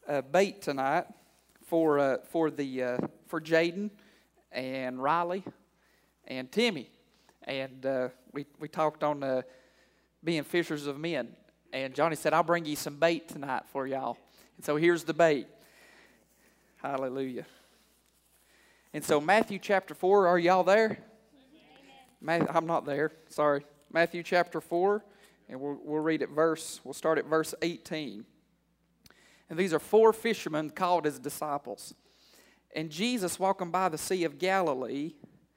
bait tonight for Jaden and Riley and Timmy, and we talked on being fishers of men. And Johnny said, "I'll bring you some bait tonight for y'all." And so here's the bait. Hallelujah. And so Matthew chapter 4, are y'all there? I'm not there. Sorry. Matthew chapter 4, and we'll read at we'll start at verse 18. And these are 4 fishermen called his disciples. And Jesus, walking by the Sea of Galilee,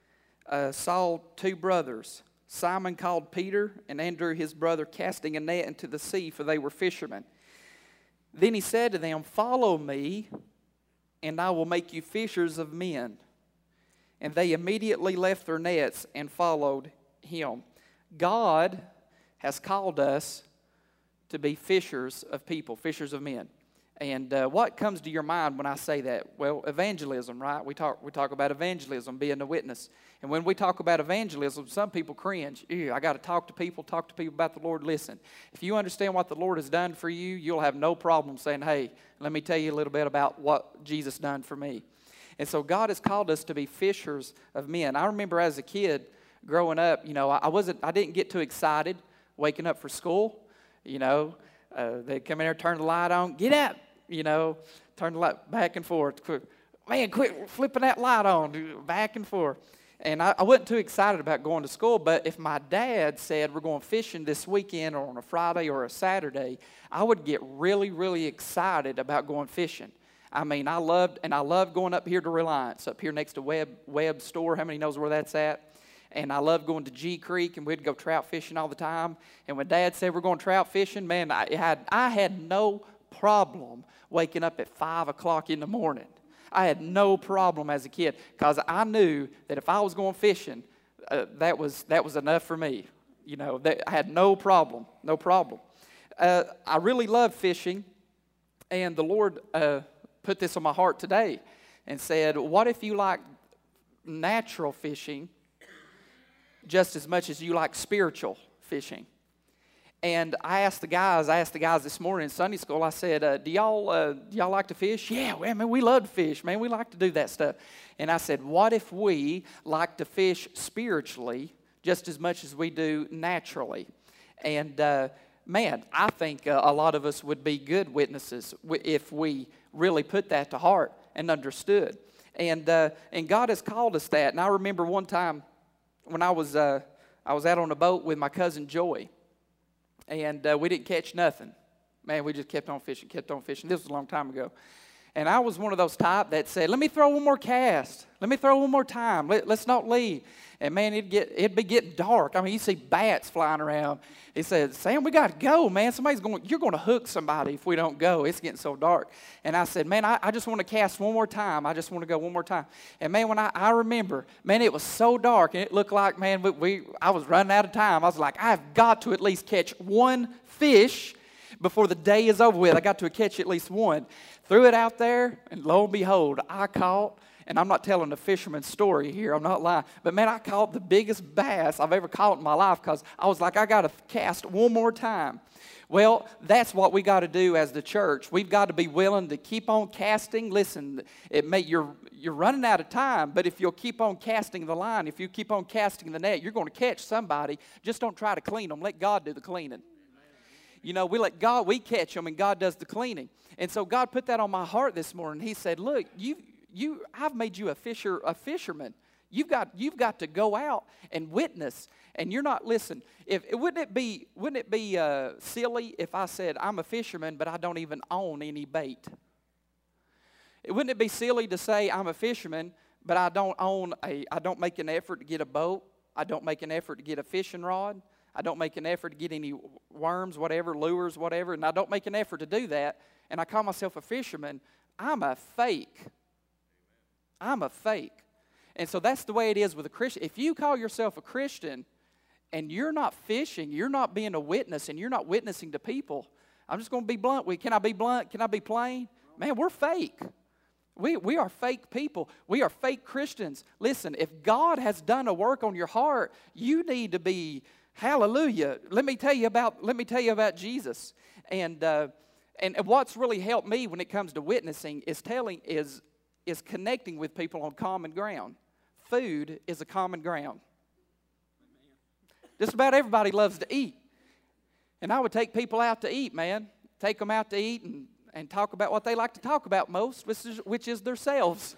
saw 2 brothers, Simon called Peter and Andrew his brother, casting a net into the sea, for they were fishermen. Then he said to them, "Follow me, and I will make you fishers of men." And they immediately left their nets and followed him. God has called us to be fishers of people, fishers of men. And what comes to your mind when I say that? Well, evangelism, right? We talk about evangelism, being a witness. And when we talk about evangelism, some people cringe. Ew, I got to talk to people about the Lord. Listen, if you understand what the Lord has done for you, you'll have no problem saying, "Hey, let me tell you a little bit about what Jesus done for me." And so God has called us to be fishers of men. I remember as a kid growing up, I didn't get too excited waking up for school. They'd come in there, turn the light on, get up, turn the light back and forth. Man, quit flipping that light on, back and forth. And I wasn't too excited about going to school, but if my dad said we're going fishing this weekend or on a Friday or a Saturday, I would get really, really excited about going fishing. I mean, I loved going up here to Reliance, up here next to Webb Store. How many knows where that's at? And I loved going to G Creek, and we'd go trout fishing all the time. And when Dad said we're going trout fishing, man, I had no problem waking up at 5 o'clock in the morning. I had no problem as a kid, because I knew that if I was going fishing, that was enough for me. I had no problem. I really love fishing, and the Lord put this on my heart today and said, "What if you like natural fishing just as much as you like spiritual fishing?" And I asked the guys this morning in Sunday school, I said, do y'all like to fish? Yeah, man, we love to fish, man. We like to do that stuff. And I said, what if we like to fish spiritually just as much as we do naturally? And man, I think a lot of us would be good witnesses if we really put that to heart and understood. And God has called us that. And I remember one time when I was out on a boat with my cousin Joey, and we didn't catch nothing. Man, we just kept on fishing. This was a long time ago. And I was one of those type that said, "Let me throw one more cast. Let me throw one more time. Let's not leave." And man, it'd be getting dark. I mean, you see bats flying around. He said, "Sam, we got to go, man. You're going to hook somebody if we don't go. It's getting so dark." And I said, "Man, I just want to cast one more time. I just want to go one more time." And man, when I remember, man, it was so dark, and it looked like, man, I was running out of time. I was like, I've got to at least catch one fish before the day is over with. I got to catch at least one. Threw it out there, and lo and behold, I caught, and I'm not telling a fisherman's story here, I'm not lying, but man, I caught the biggest bass I've ever caught in my life, because I was like, I got to cast one more time. Well, that's what we got to do as the church. We've got to be willing to keep on casting. Listen, you're running out of time, but if you'll keep on casting the line, if you keep on casting the net, you're going to catch somebody. Just don't try to clean them. Let God do the cleaning. We catch them, and God does the cleaning. And so God put that on my heart this morning. He said, "Look, I've made you a fisherman. You've got to go out and witness." And you're not, listen, wouldn't it be silly if I said I'm a fisherman, but I don't even own any bait? Wouldn't it be silly to say I'm a fisherman, but I don't make an effort to get a boat. I don't make an effort to get a fishing rod. I don't make an effort to get any worms, whatever, lures, whatever, and I don't make an effort to do that, and I call myself a fisherman. I'm a fake. And so that's the way it is with a Christian. If you call yourself a Christian and you're not fishing, you're not being a witness, and you're not witnessing to people, I'm just going to be blunt. Can I be blunt? Can I be plain? Man, we're fake. We are fake people. We are fake Christians. Listen, if God has done a work on your heart, you need to be, hallelujah. Let me tell you about Jesus. And And what's really helped me when it comes to witnessing is connecting with people on common ground. Food is a common ground. Just about everybody loves to eat. And I would take people out to eat, man. Take them out to eat and talk about what they like to talk about most, which is themselves.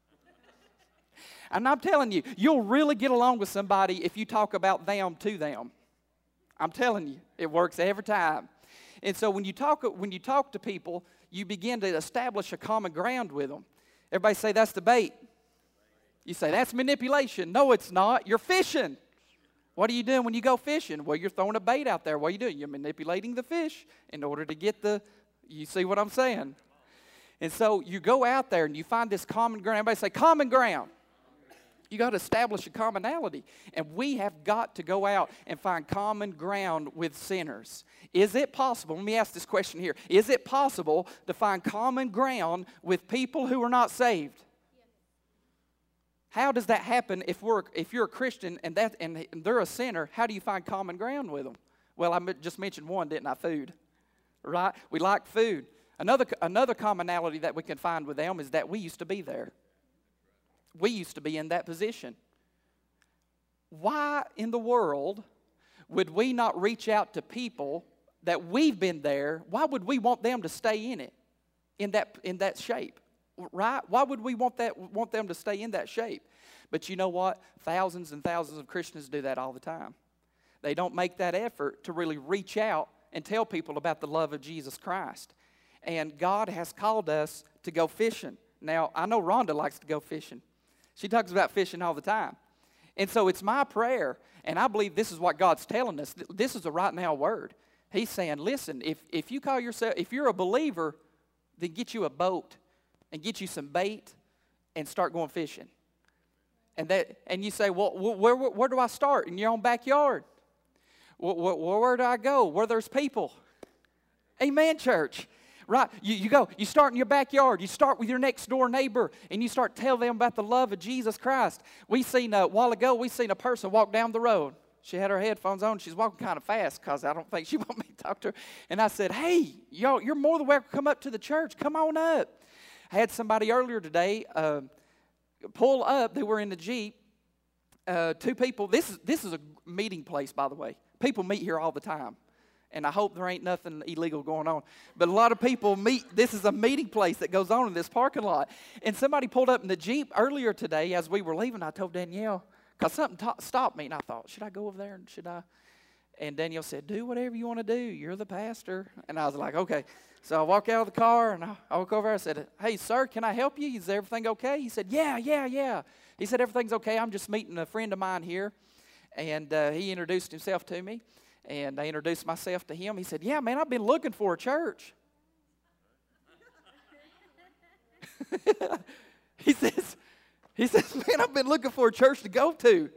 And I'm telling you, you'll really get along with somebody if you talk about them to them. I'm telling you, it works every time. And so when you talk to people, you begin to establish a common ground with them. Everybody say, that's the bait. You say, that's manipulation. No, it's not. You're fishing. What are you doing when you go fishing? Well, you're throwing a bait out there. What are you doing? You're manipulating the fish in order to get you see what I'm saying? And so you go out there and you find this common ground. Everybody say, common ground. You got to establish a commonality. And we have got to go out and find common ground with sinners. Is it possible, let me ask this question here. Is it possible to find common ground with people who are not saved? Yes. How does that happen if you're a Christian and they're a sinner? How do you find common ground with them? Well, I just mentioned one, didn't I? Food. Right? We like food. Another commonality that we can find with them is that we used to be there. We used to be in that position. Why in the world would we not reach out to people that we've been there? Why would we want them to stay in it, in that shape? Right? Why would we want them to stay in that shape? But you know what? Thousands and thousands of Christians do that all the time. They don't make that effort to really reach out and tell people about the love of Jesus Christ. And God has called us to go fishing. Now, I know Rhonda likes to go fishing. She talks about fishing all the time. And so it's my prayer, and I believe this is what God's telling us. This is a right now word. He's saying, listen, if you call yourself, if you're a believer, then get you a boat and get you some bait and start going fishing. And you say, well, where do I start? In your own backyard. Where do I go? Where there's people. Amen, church. Right, you start in your backyard. You start with your next door neighbor, and you start telling them about the love of Jesus Christ. A while ago, we seen a person walk down the road. She had her headphones on. She's walking kind of fast because I don't think she wanted me to talk to her. And I said, hey, you're more than welcome to come up to the church. Come on up. I had somebody earlier today pull up. They were in the Jeep. Two people. This is a meeting place, by the way. People meet here all the time. And I hope there ain't nothing illegal going on. But a lot of people meet. This is a meeting place that goes on in this parking lot. And somebody pulled up in the Jeep earlier today as we were leaving. I told Danielle, because something stopped me. And I thought, should I go over there? And should I? And Danielle said, do whatever you want to do. You're the pastor. And I was like, okay. So I walk out of the car and I walk over. I said, hey, sir, can I help you? Is everything okay? He said, yeah. He said, everything's okay. I'm just meeting a friend of mine here. And he introduced himself to me. And I introduced myself to him. He said, yeah, man, I've been looking for a church. He says, man, I've been looking for a church to go to.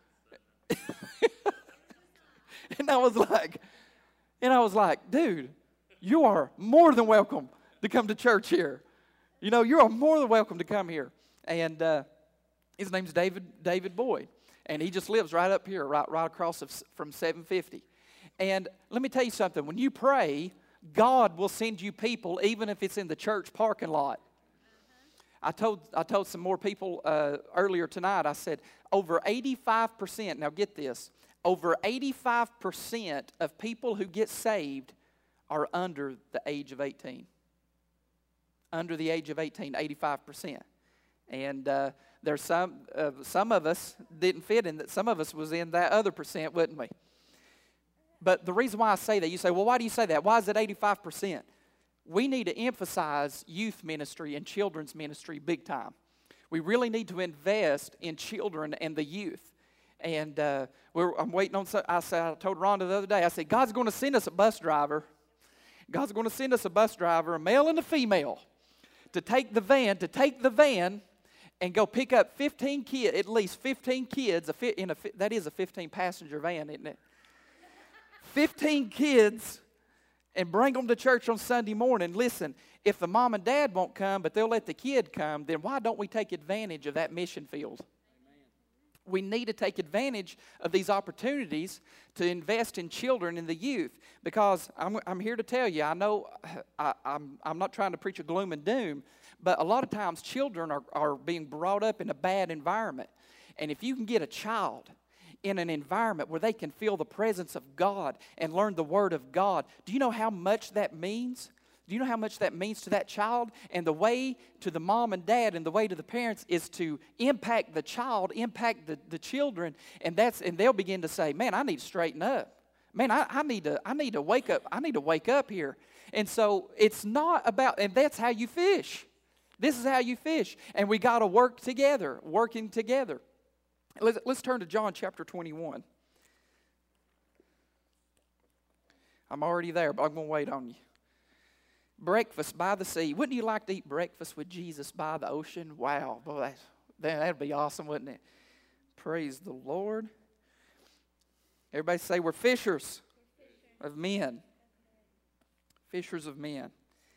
And I was like, dude, you are more than welcome to come to church here. You know, you are more than welcome to come here. And his name's David Boyd. And he just lives right up here, right across from 750. And let me tell you something. When you pray, God will send you people, even if it's in the church parking lot. I told some more people earlier tonight. I said over 85%. Now get this. Over 85% of people who get saved are under the age of 18. Under the age of 18, 85%. And there's some of us didn't fit in that. Some of us was in that other percent, wouldn't we? But the reason why I say that, you say, well, why do you say that? Why is it 85%? We need to emphasize youth ministry and children's ministry big time. We really need to invest in children and the youth. And I'm waiting on, I told Rhonda the other day, I said, God's going to send us a bus driver. God's going to send us a bus driver, a male and a female, to take the van and go pick up 15 kids, at least 15 kids. That is a 15-passenger van, isn't it? 15 kids and bring them to church on Sunday morning. Listen, if the mom and dad won't come, but they'll let the kid come, then why don't we take advantage of that mission field? Amen. We need to take advantage of these opportunities to invest in children and the youth, because I'm here to tell you, I know I'm not trying to preach a gloom and doom, but a lot of times children are being brought up in a bad environment. And if you can get a child in an environment where they can feel the presence of God and learn the Word of God, do you know how much that means? Do you know how much that means to that child? And the way to the mom and dad and the way to the parents is to impact the child, impact the children, and they'll begin to say, man, I need to straighten up. Man, I need to wake up. I need to wake up here. And so it's not about, and that's how you fish. This is how you fish. And we got to work together, working together. Let's turn to John chapter 21. I'm already there, but I'm going to wait on you. Breakfast by the sea. Wouldn't you like to eat breakfast with Jesus by the ocean? Wow, boy, that'd be awesome, wouldn't it? Praise the Lord. Everybody say we're fishers of men. Fishers of men.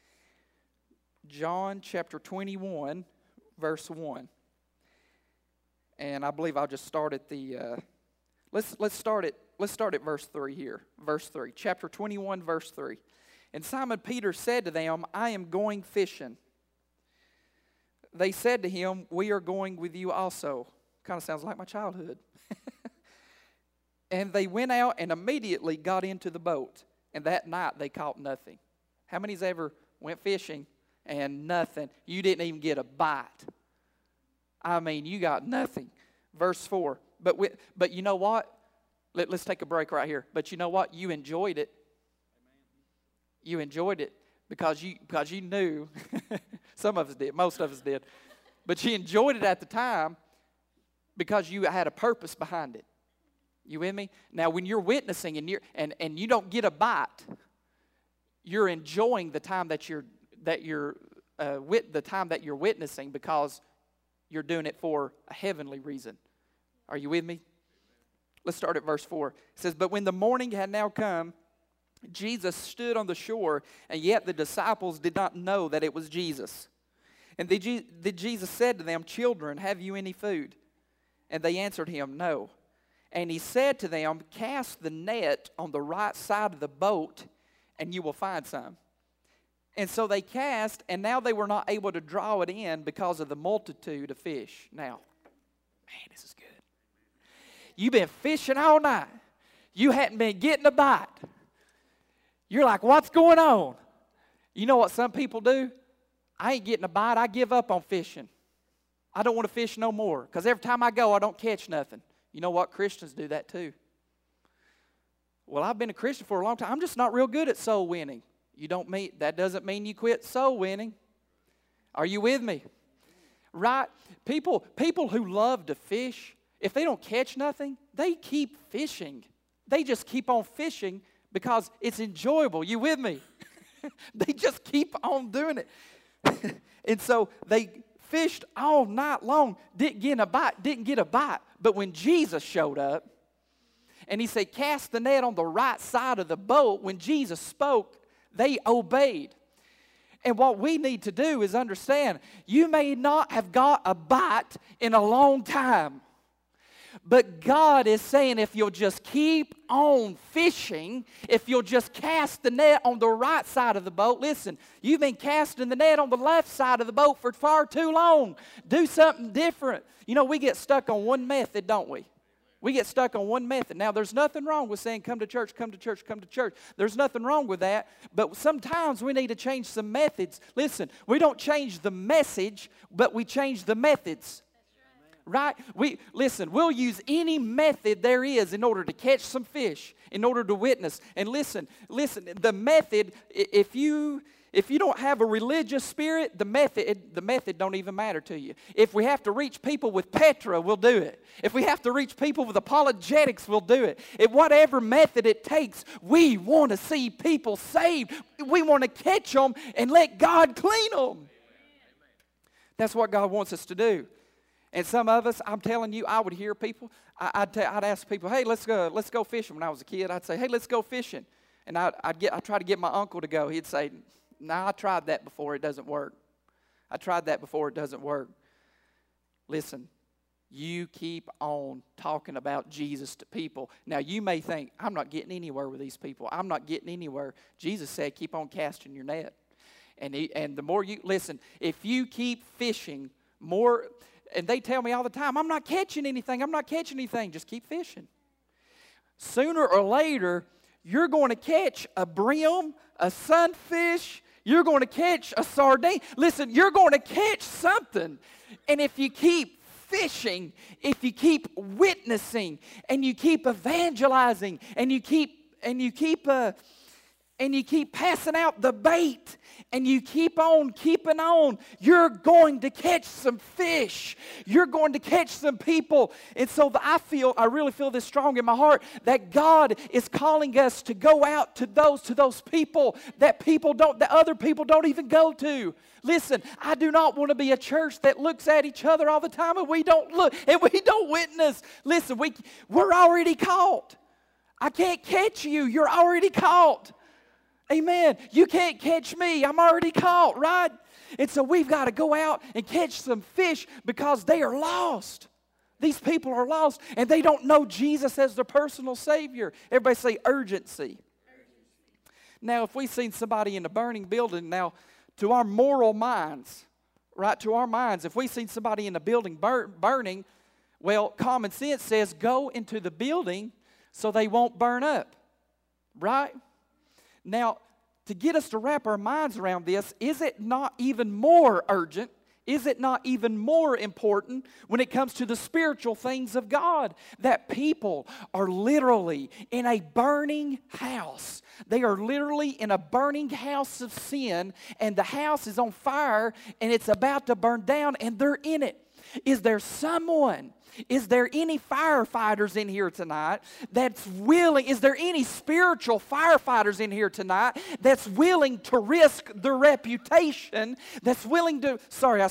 John chapter 21, verse 1. And I believe I'll just start at the let's start at verse 3 here. Verse 3. Chapter 21, verse 3. And Simon Peter said to them, I am going fishing. They said to him, we are going with you also. Kind of sounds like my childhood. And they went out and immediately got into the boat. And that night they caught nothing. How many's ever went fishing and nothing? You didn't even get a bite. I mean, you got nothing. Verse 4. But you know what? Let's take a break right here. But you know what? You enjoyed it. You enjoyed it because you knew. Some of us did. Most of us did. But you enjoyed it at the time because you had a purpose behind it. You with me? Now, when you're witnessing and you don't get a bite, you're enjoying the time that you're witnessing because you're doing it for a heavenly reason. Are you with me? Let's start at verse 4. It says, but when the morning had now come, Jesus stood on the shore, and yet the disciples did not know that it was Jesus. And Jesus said to them, children, have you any food? And they answered him, no. And he said to them, cast the net on the right side of the boat, and you will find some. And so they cast, and now they were not able to draw it in because of the multitude of fish. Now, man, this is good. You've been fishing all night. You hadn't been getting a bite. You're like, what's going on? You know what some people do? I ain't getting a bite. I give up on fishing. I don't want to fish no more because every time I go, I don't catch nothing. You know what? Christians do that too. Well, I've been a Christian for a long time. I'm just not real good at soul winning. That doesn't mean you quit soul winning. Are you with me? Right? People who love to fish, if they don't catch nothing, they keep fishing. They just keep on fishing because it's enjoyable. You with me? They just keep on doing it. And so they fished all night long, didn't get a bite. But when Jesus showed up, and he said, cast the net on the right side of the boat, when Jesus spoke, they obeyed. And what we need to do is understand, you may not have got a bite in a long time, but God is saying if you'll just keep on fishing, if you'll just cast the net on the right side of the boat. Listen, you've been casting the net on the left side of the boat for far too long. Do something different. You know, we get stuck on one method, don't we? We get stuck on one method. Now, there's nothing wrong with saying, come to church, come to church, come to church. There's nothing wrong with that. But sometimes we need to change some methods. Listen, we don't change the message, but we change the methods. Right? We'll use any method there is in order to catch some fish, in order to witness. And listen, the method, if you don't have a religious spirit, the method don't even matter to you. If we have to reach people with Petra, we'll do it. If we have to reach people with apologetics, we'll do it. If whatever method it takes, we want to see people saved. We want to catch them and let God clean them. That's what God wants us to do. And some of us, I'm telling you, I would hear people. I'd ask people, "Hey, let's go fishing." When I was a kid, I'd say, "Hey, let's go fishing," and I'd try to get my uncle to go. He'd say, "No, I tried that before. It doesn't work. I tried that before. It doesn't work." Listen, You keep on talking about Jesus to people. Now, you may think, I'm not getting anywhere with these people. I'm not getting anywhere. Jesus said, keep on casting your net. And the more you, listen, if you keep fishing more, and they tell me all the time, I'm not catching anything. I'm not catching anything. Just keep fishing. Sooner or later, you're going to catch a brim, a sunfish. You're going to catch a sardine. Listen, you're going to catch something. And if you keep fishing, if you keep witnessing, and you keep evangelizing, and you keep passing out the bait, and you keep on keeping on, you're going to catch some fish. You're going to catch some people. And so I really feel this strong in my heart that God is calling us to go out to those people that other people don't even go to. Listen, I do not want to be a church that looks at each other all the time and we don't look and we don't witness. Listen, we're already caught. I can't catch you. You're already caught. Amen. You can't catch me. I'm already caught, right? And so we've got to go out and catch some fish because they are lost. These people are lost and they don't know Jesus as their personal Savior. Everybody say urgency. Now, if we've seen somebody in a burning building, now to our moral minds, right, to our minds, if we've seen somebody in a building burning, well, common sense says go into the building so they won't burn up, right? Now, to get us to wrap our minds around this, is it not even more urgent? Is it not even more important when it comes to the spiritual things of God that people are literally in a burning house? They are literally in a burning house of sin, and the house is on fire, and it's about to burn down, and they're in it. Is there any firefighters in here tonight that's willing? Is there any spiritual firefighters in here tonight that's willing to risk their reputation? That's willing to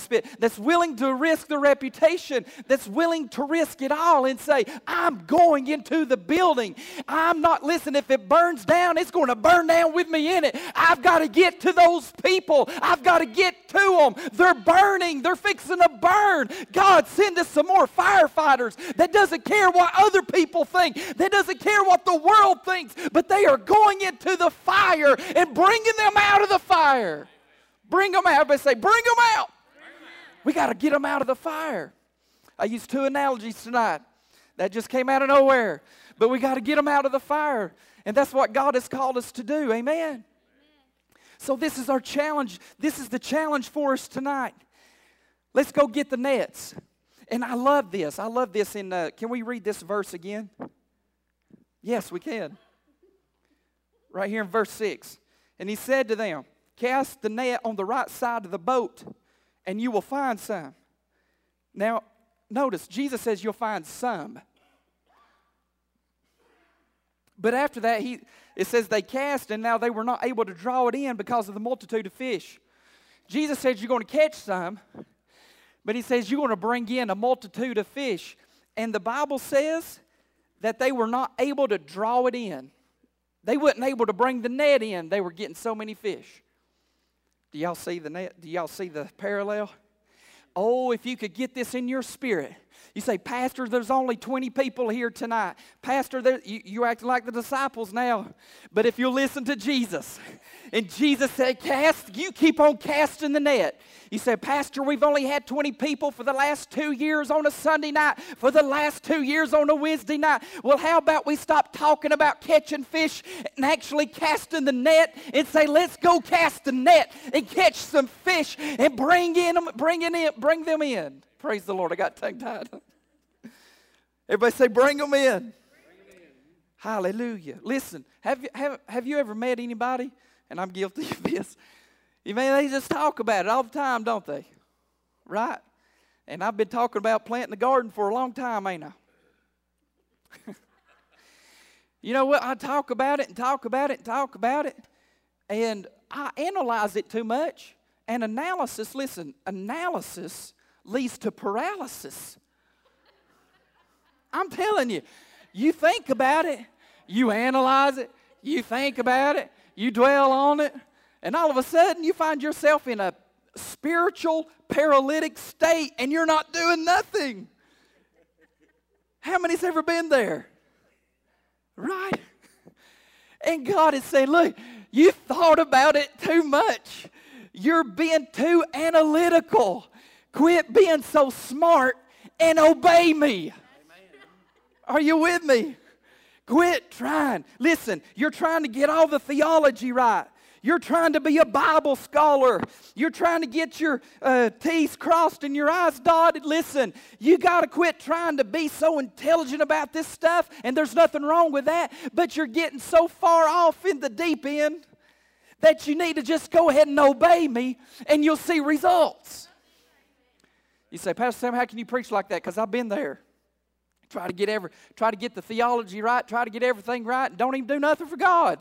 risk their reputation, that's willing to risk it all and say, I'm going into the building. Listen, if it burns down, it's going to burn down with me in it. I've got to get to those people. I've got to get to them. They're burning. They're fixing to burn. God, send us some more firefighters that doesn't care what other people think, that doesn't care what the world thinks, but they are going into the fire and bringing them out of the fire. Bring them out. Everybody say, bring them out. We got to get them out of the fire. I used two analogies tonight. That just came out of nowhere. But we got to get them out of the fire. And that's what God has called us to do. Amen. So this is our challenge. This is the challenge for us tonight. Let's go get the nets. And I love this. I love this can we read this verse again? Yes, we can. Right here in verse 6. And he said to them, cast the net on the right side of the boat, and you will find some. Now, notice, Jesus says you'll find some. But after that, it says they cast, and now they were not able to draw it in because of the multitude of fish. Jesus says you're going to catch some, but he says you're going to bring in a multitude of fish. And the Bible says that they were not able to draw it in. They weren't able to bring the net in. They were getting so many fish. Do y'all see the net? Do y'all see the parallel? Oh, if you could get this in your spirit. You say, Pastor, there's only 20 people here tonight. Pastor, you're acting like the disciples now. But if you listen to Jesus, and Jesus said, you keep on casting the net. You say, Pastor, we've only had 20 people for the last 2 years on a Sunday night, for the last 2 years on a Wednesday night. Well, how about we stop talking about catching fish and actually casting the net and say, let's go cast the net and catch some fish and bring them in. Praise the Lord. I got tongue-tied. Everybody say, bring them in. Hallelujah. Listen, have you ever met anybody, and I'm guilty of this, they just talk about it all the time, don't they? Right? And I've been talking about planting a garden for a long time, ain't I? You know what? I talk about it and talk about it and talk about it, and I analyze it too much. And analysis leads to paralysis. I'm telling you, you think about it, you analyze it, you think about it, you dwell on it, and all of a sudden you find yourself in a spiritual paralytic state and you're not doing nothing. How many's ever been there? Right? And God is saying, look, you thought about it too much. You're being too analytical. Quit being so smart and obey me. Are you with me? Quit trying. Listen, you're trying to get all the theology right. You're trying to be a Bible scholar. You're trying to get your T's crossed and your I's dotted. Listen, you got to quit trying to be so intelligent about this stuff, and there's nothing wrong with that, but you're getting so far off in the deep end that you need to just go ahead and obey me, and you'll see results. You say, Pastor Sam, how can you preach like that? Because I've been there. Try to get the theology right, try to get everything right, and don't even do nothing for God.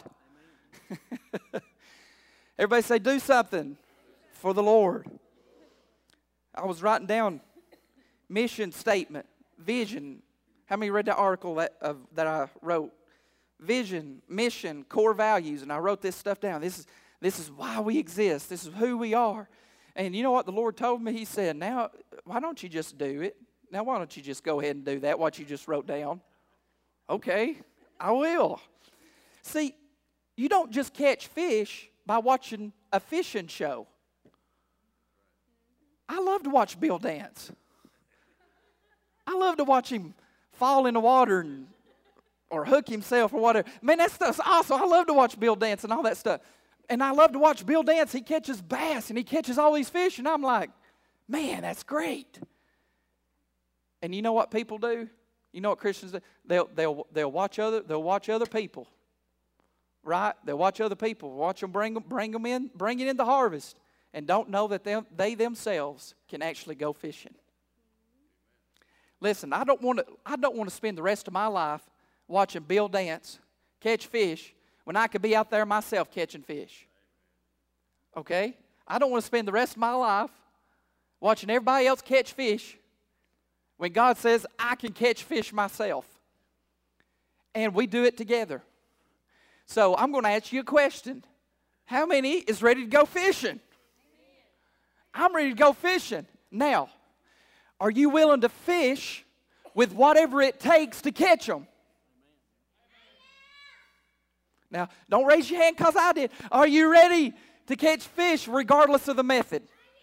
Everybody say, do something for the Lord. I was writing down mission statement, vision. How many read that article that I wrote? Vision, mission, core values, and I wrote this stuff down. This is why we exist. This is who we are. And you know what the Lord told me? He said, now, why don't you just do it? Now, why don't you just go ahead and do that, what you just wrote down? Okay, I will. See, you don't just catch fish by watching a fishing show. I love to watch Bill dance. I love to watch him fall in the water or hook himself or whatever. Man, that stuff's awesome. I love to watch Bill dance and all that stuff. And I love to watch Bill dance. He catches bass and he catches all these fish, and I'm like, man, that's great. And you know what people do? You know what Christians do? They'll watch other people. Right? They'll watch other people. Watch them bring in the harvest, and don't know that they themselves can actually go fishing. Listen, I don't want to spend the rest of my life watching Bill dance, catch fish, when I could be out there myself catching fish. Okay? I don't want to spend the rest of my life watching everybody else catch fish when God says I can catch fish myself. And we do it together. So I'm going to ask you a question. How many is ready to go fishing? I'm ready to go fishing. Now, are you willing to fish with whatever it takes to catch them? Now, don't raise your hand because I did. Are you ready to catch fish regardless of the method?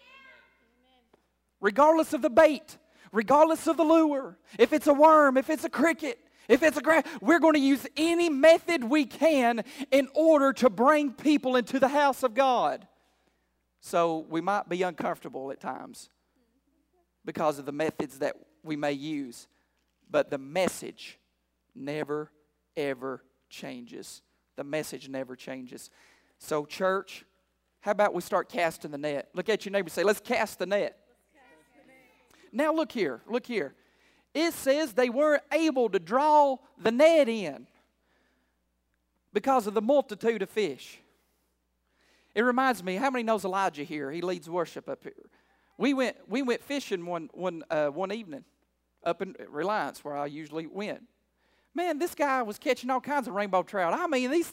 Regardless of the bait, regardless of the lure. If it's a worm, if it's a cricket, if it's a grass, we're going to use any method we can in order to bring people into the house of God. So we might be uncomfortable at times because of the methods that we may use. But the message never, ever changes. The message never changes. So church, how about we start casting the net? Look at your neighbor and say, let's cast the net. Now look here. It says they weren't able to draw the net in because of the multitude of fish. It reminds me, how many knows Elijah here? He leads worship up here. We went fishing one evening up in Reliance where I usually went. Man, this guy was catching all kinds of rainbow trout. I mean, these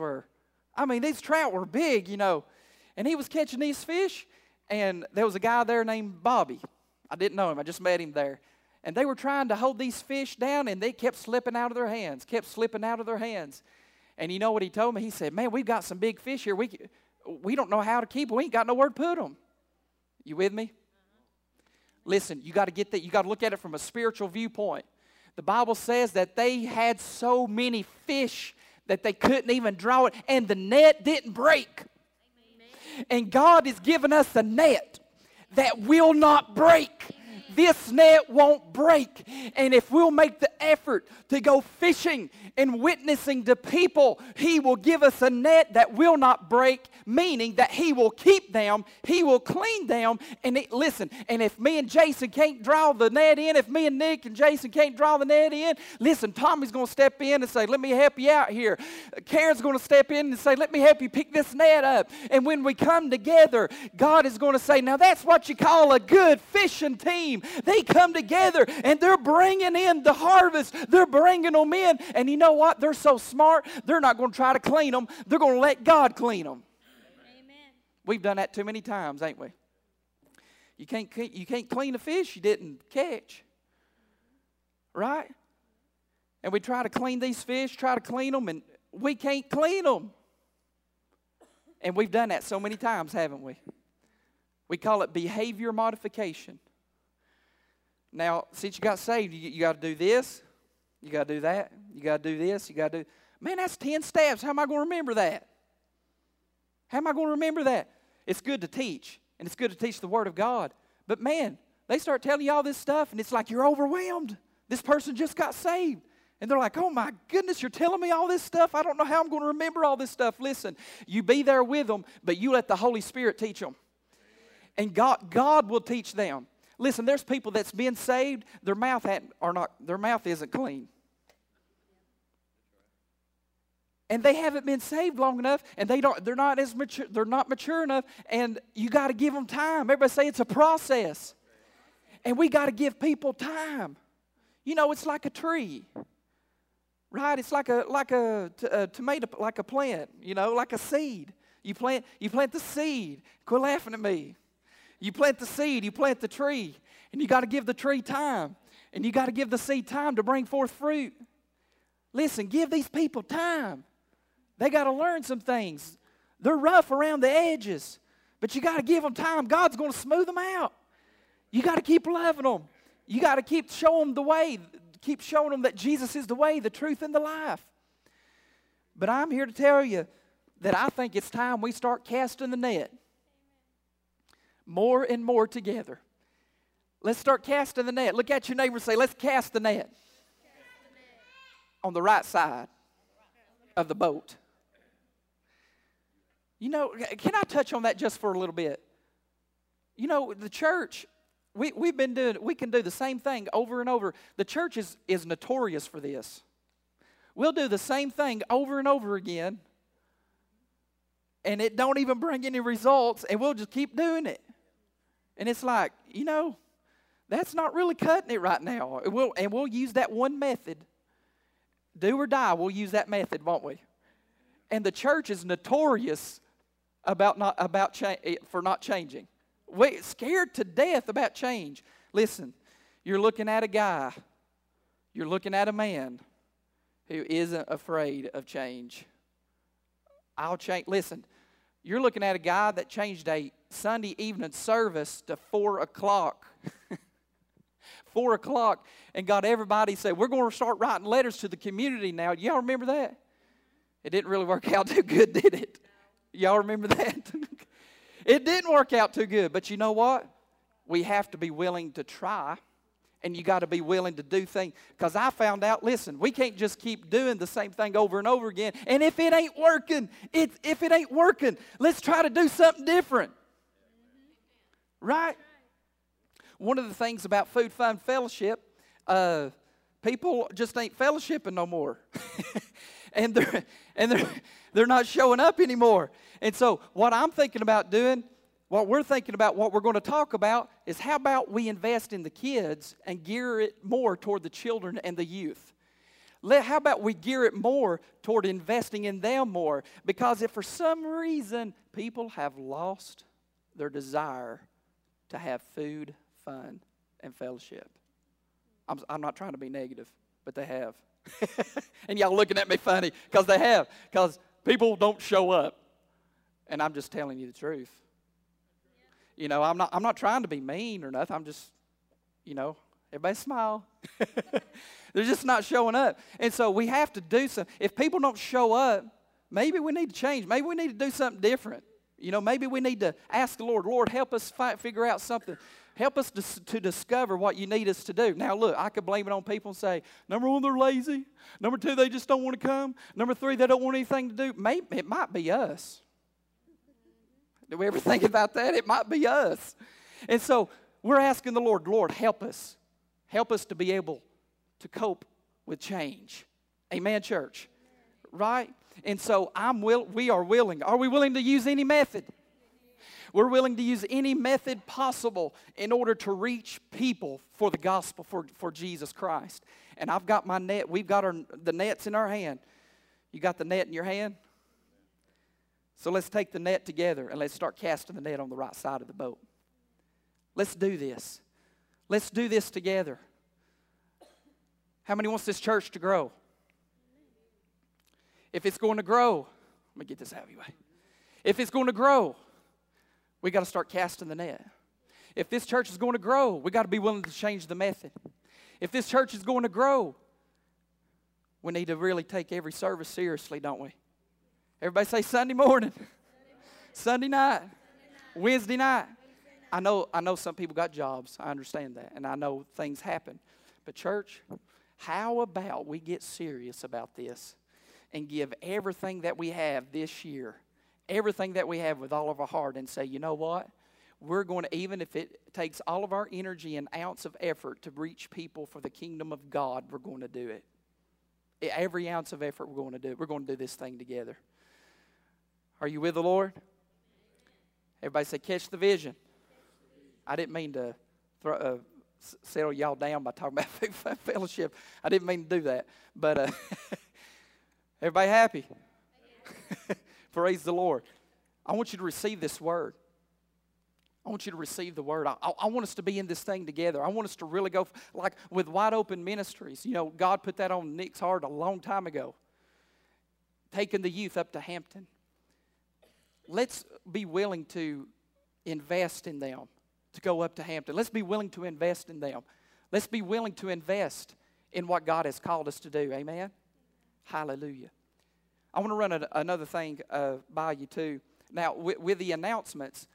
trout were big, you know. And he was catching these fish, and there was a guy there named Bobby. I didn't know him. I just met him there. And they were trying to hold these fish down, and they kept slipping out of their hands, And you know what he told me? He said, man, we've got some big fish here. We don't know how to keep them. We ain't got nowhere to put them. You with me? Listen, you got to get that. You got to look at it from a spiritual viewpoint. The Bible says that they had so many fish that they couldn't even draw it, and the net didn't break. Amen. And God has given us a net that will not break. This net won't break. And if we'll make the effort to go fishing and witnessing to people, He will give us a net that will not break, meaning that He will keep them, He will clean them. And listen, and if me and Jason can't draw the net in, if me and Nick and Jason can't draw the net in, listen, Tommy's going to step in and say, let me help you out here. Karen's going to step in and say, let me help you pick this net up. And when we come together, God is going to say, now that's what you call a good fishing team. They come together and they're bringing in the harvest. They're bringing them in. And you know what? They're so smart, they're not going to try to clean them. They're going to let God clean them. Amen. We've done that too many times, ain't we? You can't clean a fish you didn't catch. Right? And we try to clean these fish, try to clean them, and we can't clean them. And we've done that so many times, haven't we? We call it behavior modification. Now, since you got saved, you got to do this, you got to do that, you got to do this, you got to do... Man, that's 10 steps. How am I going to remember that? How am I going to remember that? It's good to teach, and it's good to teach the Word of God. But man, they start telling you all this stuff, and it's like you're overwhelmed. This person just got saved. And they're like, oh my goodness, you're telling me all this stuff? I don't know how I'm going to remember all this stuff. Listen, you be there with them, but you let the Holy Spirit teach them. And God will teach them. Listen, there's people that's been saved, their mouth isn't clean. And they haven't been saved long enough, and they're not mature enough, and you got to give them time. Everybody say it's a process. And we got to give people time. You know, it's like a tree. Right? It's like a tomato, like a plant, you know, like a seed. You plant the seed. Quit laughing at me. You plant the seed, you plant the tree, and you got to give the tree time, and you got to give the seed time to bring forth fruit. Listen, give these people time. They got to learn some things. They're rough around the edges, but you got to give them time. God's going to smooth them out. You got to keep loving them. You got to keep showing them the way. Keep showing them that Jesus is the way, the truth, and the life. But I'm here to tell you that I think it's time we start casting the net more and more together. Let's start casting the net. Look at your neighbor and say, let's cast the net on the right side of the boat. You know, can I touch on that just for a little bit? You know, the church, we can do the same thing over and over. The church is notorious for this. We'll do the same thing over and over again, and it don't even bring any results, and we'll just keep doing it. And it's like, you know, that's not really cutting it right now. We'll use that one method. Do or die, we'll use that method, won't we? And the church is notorious for not changing. We're scared to death about change. Listen, you're looking at a guy, you're looking at a man who isn't afraid of change. I'll change. Listen, you're looking at a guy that changed a Sunday evening service to 4 o'clock. 4 o'clock, and got everybody say, we're going to start writing letters to the community now. Y'all remember that? It didn't really work out too good, did it? Y'all remember that? It didn't work out too good, but you know what? We have to be willing to try, and you got to be willing to do things. Because I found out, listen, we can't just keep doing the same thing over and over again. And if it ain't working, let's try to do something different. Right? One of the things about Food Fun Fellowship, people just ain't fellowshipping no more. and they're not showing up anymore. And so what I'm thinking about doing, what we're thinking about, what we're going to talk about is how about we invest in the kids and gear it more toward the children and the youth. How about we gear it more toward investing in them more? Because if for some reason people have lost their desire to have food, fun, and fellowship. I'm not trying to be negative, but they have. And y'all looking at me funny because they have. Because people don't show up. And I'm just telling you the truth. You know, I'm not trying to be mean or nothing. I'm just, you know, everybody smile. They're just not showing up. And so we have to do something. If people don't show up, maybe we need to change. Maybe we need to do something different. You know, maybe we need to ask the Lord, help us figure out something. Help us to discover what you need us to do. Now, look, I could blame it on people and say, number one, they're lazy. Number two, they just don't want to come. Number three, they don't want anything to do. Maybe it might be us. Do we ever think about that? It might be us. And so we're asking the Lord, help us. Help us to be able to cope with change. Amen, church? Right? And so we are willing. Are we willing to use any method? We're willing to use any method possible in order to reach people for the gospel, for Jesus Christ. And I've got my net. We've got the nets in our hand. You got the net in your hand? So let's take the net together and let's start casting the net on the right side of the boat. Let's do this. Let's do this together. How many wants this church to grow? If it's going to grow, let me get this out of your way. If it's going to grow, we got to start casting the net. If this church is going to grow, we got to be willing to change the method. If this church is going to grow, we need to really take every service seriously, don't we? Everybody say Sunday morning, Sunday night, Wednesday night. I know some people got jobs. I understand that, and I know things happen. But church, how about we get serious about this and give everything that we have this year, everything that we have with all of our heart, and say, you know what? We're going to, even if it takes all of our energy and ounce of effort to reach people for the kingdom of God, we're going to do it. Every ounce of effort we're going to do it. We're going to do this thing together. Are you with the Lord? Everybody say, catch the vision. I didn't mean to settle y'all down by talking about fellowship. I didn't mean to do that. But everybody happy? Praise the Lord. I want you to receive this word. I want you to receive the word. I want us to be in this thing together. I want us to really go, like with Wide Open Ministries. You know, God put that on Nick's heart a long time ago. Taking the youth up to Hampton. Let's be willing to invest in them, to go up to Hampton. Let's be willing to invest in them. Let's be willing to invest in what God has called us to do. Amen? Hallelujah. I want to run another thing by you too. Now, with the announcements,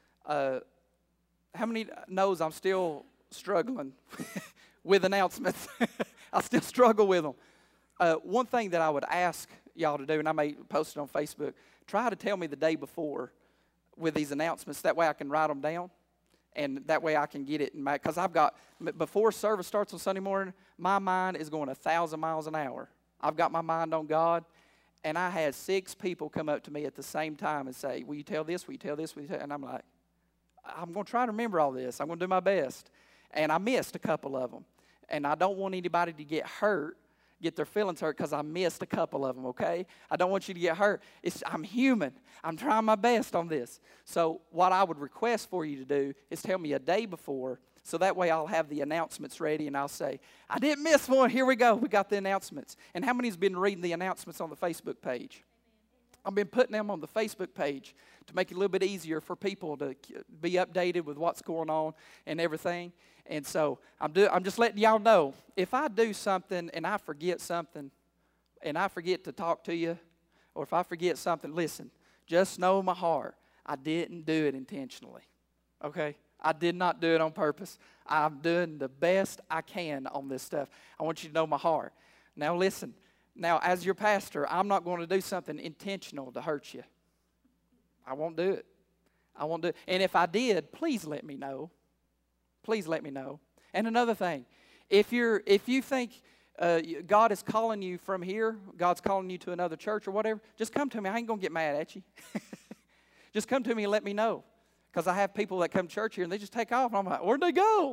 how many knows I'm still struggling with announcements? I still struggle with them. One thing that I would ask y'all to do, and I may post it on Facebook, try to tell me the day before with these announcements. That way I can write them down, and that way I can get it in my, because I've got, before service starts on Sunday morning, my mind is going 1,000 miles an hour. I've got my mind on God, and I had 6 people come up to me at the same time and say, will you tell this, will you tell this, will you tell? And I'm like, I'm going to try to remember all this. I'm going to do my best. And I missed a couple of them. And I don't want anybody to get hurt, get their feelings hurt because I missed a couple of them, okay? I don't want you to get hurt. I'm human. I'm trying my best on this. So what I would request for you to do is tell me a day before, so that way I'll have the announcements ready and I'll say, I didn't miss one. Here we go. We got the announcements. And how many has been reading the announcements on the Facebook page? I've been putting them on the Facebook page to make it a little bit easier for people to be updated with what's going on and everything. And so I'm just letting y'all know, if I do something and I forget something and I forget to talk to you, or if I forget something, listen, just know in my heart, I didn't do it intentionally, okay? I did not do it on purpose. I'm doing the best I can on this stuff. I want you to know my heart. Now listen. Now, as your pastor, I'm not going to do something intentional to hurt you. I won't do it. I won't do it. And if I did, please let me know. Please let me know. And another thing, if you think God is calling you from here, God's calling you to another church or whatever, just come to me. I ain't going to get mad at you. Just come to me and let me know. Because I have people that come to church here and they just take off. And I'm like, where'd they go?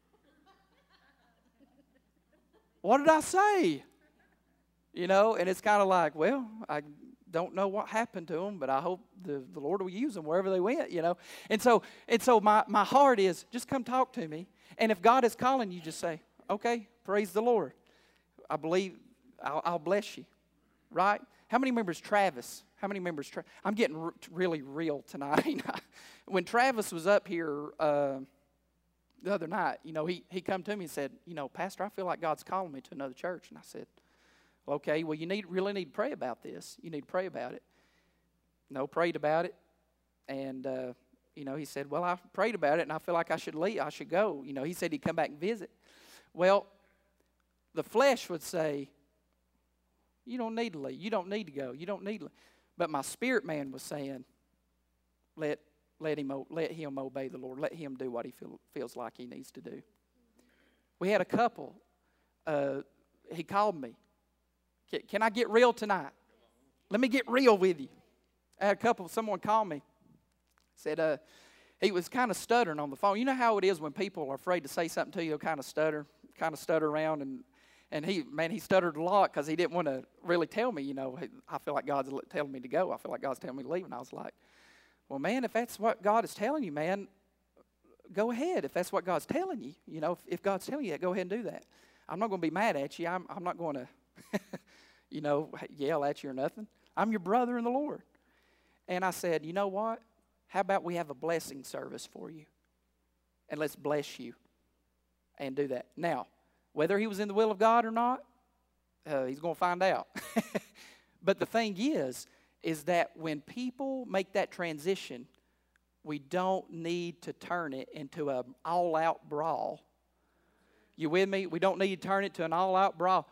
What did I say? You know, and it's kind of like, well, I don't know what happened to them, but I hope the Lord will use them wherever they went, you know. And so my heart is, just come talk to me. And if God is calling you, just say, okay, praise the Lord. I believe I'll bless you, right? How many members Travis? How many members? I'm getting really real tonight. When Travis was up here the other night, you know, he come to me and said, you know, Pastor, I feel like God's calling me to another church. And I said, okay, well, you really need to pray about this. You need to pray about it. No, prayed about it. And, you know, he said, well, I prayed about it, and I feel like I should leave. I should go. You know, he said he'd come back and visit. Well, the flesh would say, you don't need to leave. You don't need to go. You don't need to leave. But my spirit man was saying, let him obey the Lord. Let him do what he feels like he needs to do. We had a couple. He called me. Can I get real tonight? Let me get real with you. I had a couple, someone called me, said he was kind of stuttering on the phone. You know how it is when people are afraid to say something to you, they'll kind of stutter around. And he stuttered a lot because he didn't want to really tell me, you know, I feel like God's telling me to go. I feel like God's telling me to leave. And I was like, well, man, if that's what God is telling you, man, go ahead. If that's what God's telling you, you know, if God's telling you that, go ahead and do that. I'm not going to be mad at you. I'm not going to, yell at you or nothing. I'm your brother in the Lord. And I said, you know what? How about we have a blessing service for you? And let's bless you and do that. Now, whether he was in the will of God or not, he's going to find out. But the thing is that when people make that transition, we don't need to turn it into an all-out brawl. You with me? We don't need to turn it to an all-out brawl.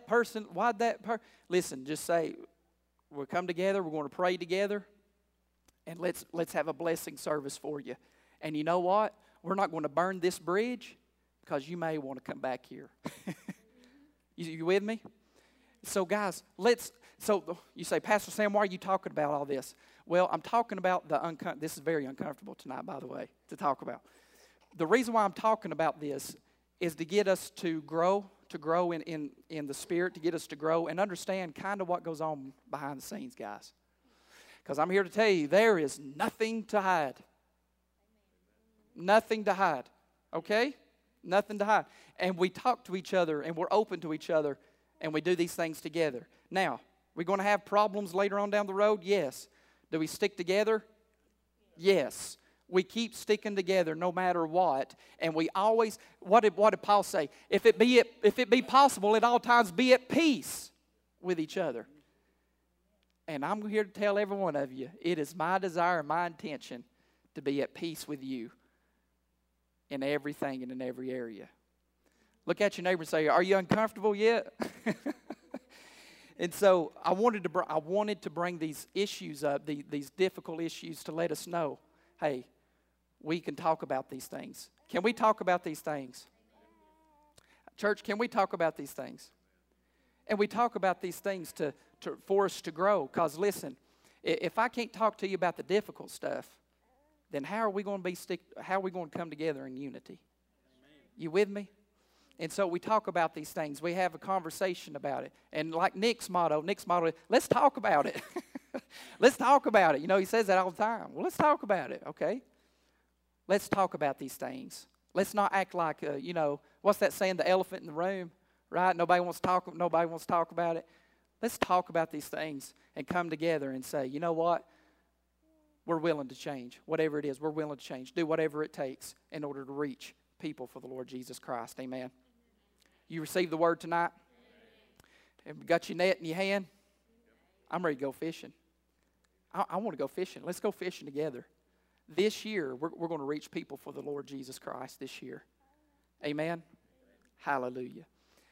Listen, just say, we'll come together, we're going to pray together, and let's have a blessing service for you. And you know what? We're not going to burn this bridge because you may want to come back here. You with me? So guys, you say, Pastor Sam, why are you talking about all this? Well, I'm talking about this is very uncomfortable tonight, by the way, to talk about. The reason why I'm talking about this is to get us to grow in the Spirit, to get us to grow and understand kind of what goes on behind the scenes, guys. Because I'm here to tell you, there is nothing to hide. Nothing to hide, okay? Nothing to hide. And we talk to each other, and we're open to each other, and we do these things together. Now, we're going to have problems later on down the road? Yes. Do we stick together? Yes. We keep sticking together no matter what. And we always, what did Paul say? If it be possible, at all times be at peace with each other. And I'm here to tell every one of you, it is my desire and my intention to be at peace with you in everything and in every area. Look at your neighbor and say, are you uncomfortable yet? And so I wanted to bring these issues up, these difficult issues, to let us know, hey, we can talk about these things. Can we talk about these things? Church, can we talk about these things? And we talk about these things for us to grow. Because listen, if I can't talk to you about the difficult stuff, then how are we going to come together in unity? Amen. You with me? And so we talk about these things. We have a conversation about it. And like Nick's motto, let's talk about it. Let's talk about it. He says that all the time. Well, let's talk about it, okay? Let's talk about these things. Let's not act like, what's that saying, the elephant in the room, right? Nobody wants to talk about it. Let's talk about these things and come together and say, you know what? We're willing to change. Whatever it is, we're willing to change. Do whatever it takes in order to reach people for the Lord Jesus Christ. Amen. You received the word tonight? Have you got your net in your hand? I'm ready to go fishing. I want to go fishing. Let's go fishing together. This year, we're going to reach people for the Lord Jesus Christ this year. Amen. Hallelujah.